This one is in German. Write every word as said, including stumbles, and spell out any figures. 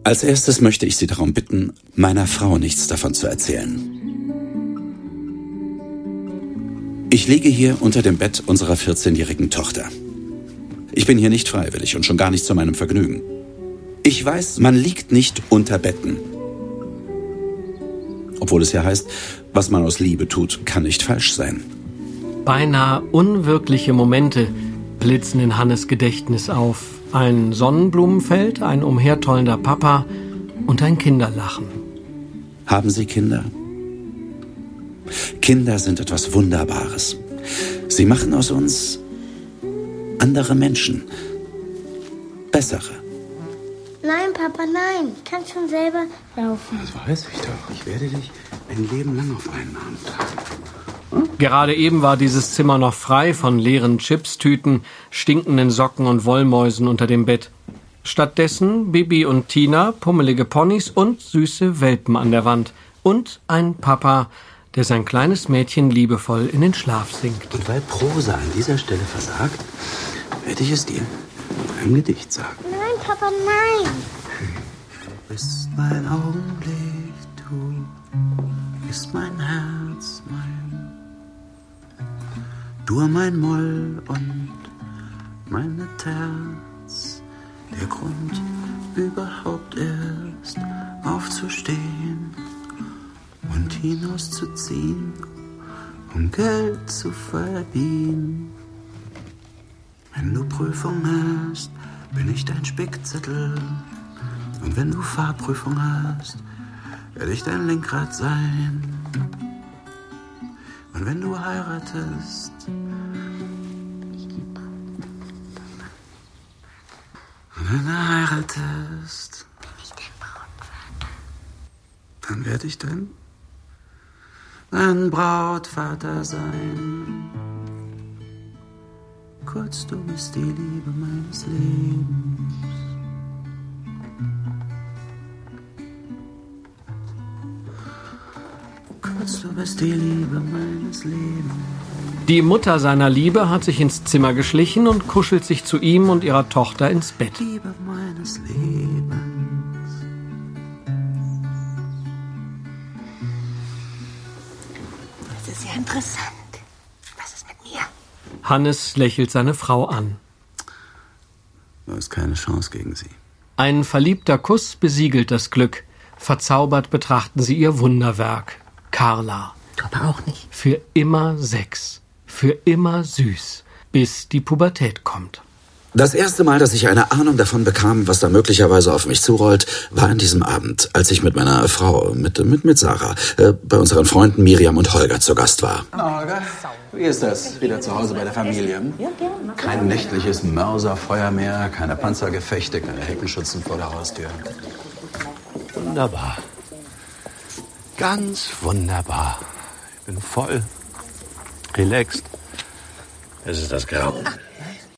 Als erstes möchte ich Sie darum bitten, meiner Frau nichts davon zu erzählen. Ich liege hier unter dem Bett unserer vierzehnjährigen Tochter. Ich bin hier nicht freiwillig und schon gar nicht zu meinem Vergnügen. Ich weiß, man liegt nicht unter Betten. Obwohl es ja heißt, was man aus Liebe tut, kann nicht falsch sein. Beinahe unwirkliche Momente blitzen in Hannes Gedächtnis auf. Ein Sonnenblumenfeld, ein umhertollender Papa und ein Kinderlachen. Haben Sie Kinder? Kinder sind etwas Wunderbares. Sie machen aus uns andere Menschen. Bessere. Nein, Papa, nein. Ich kann schon selber laufen. Das weiß ich doch. Ich werde dich ein Leben lang auf meinen Arm tragen. Gerade eben war dieses Zimmer noch frei von leeren Chipstüten, stinkenden Socken und Wollmäusen unter dem Bett. Stattdessen Bibi und Tina, pummelige Ponys und süße Welpen an der Wand. Und ein Papa, der sein kleines Mädchen liebevoll in den Schlaf singt. Und weil Prosa an dieser Stelle versagt, werde ich es dir in einem Gedicht sagen. Nein, Papa, nein. Du bist mein Augenblick, du bist mein Herz, mein Dur, mein Moll und meine Terz. Der Grund, überhaupt erst aufzustehen und hinauszuziehen, um Geld zu verdienen. Wenn du Prüfung hast, bin ich dein Spickzettel. Und wenn du Fahrprüfung hast, werde ich dein Lenkrad sein. Und wenn du heiratest, und wenn du heiratest, dann werde ich dein, dein Brautvater sein. Kurz, du bist die Liebe meines Lebens. Kurz, du bist die Liebe meines Lebens. Die Mutter seiner Liebe hat sich ins Zimmer geschlichen und kuschelt sich zu ihm und ihrer Tochter ins Bett. Liebe meines Lebens. Das ist ja interessant. Was ist mit mir? Hannes lächelt seine Frau an. Du hast keine Chance gegen sie. Ein verliebter Kuss besiegelt das Glück. Verzaubert betrachten sie ihr Wunderwerk. Carla. Aber auch nicht. Für immer Sex. Für immer süß. Bis die Pubertät kommt. Das erste Mal, dass ich eine Ahnung davon bekam, was da möglicherweise auf mich zurollt, war an diesem Abend, als ich mit meiner Frau, mit, mit, mit Sarah, äh, bei unseren Freunden Miriam und Holger zu Gast war. Na, Holger, wie ist das? Wieder zu Hause bei der Familie? Kein nächtliches Mörserfeuer mehr, keine Panzergefechte, keine Heckenschützen vor der Haustür. Wunderbar. Ganz wunderbar. Ich bin voll relaxed. Es ist das Grauen.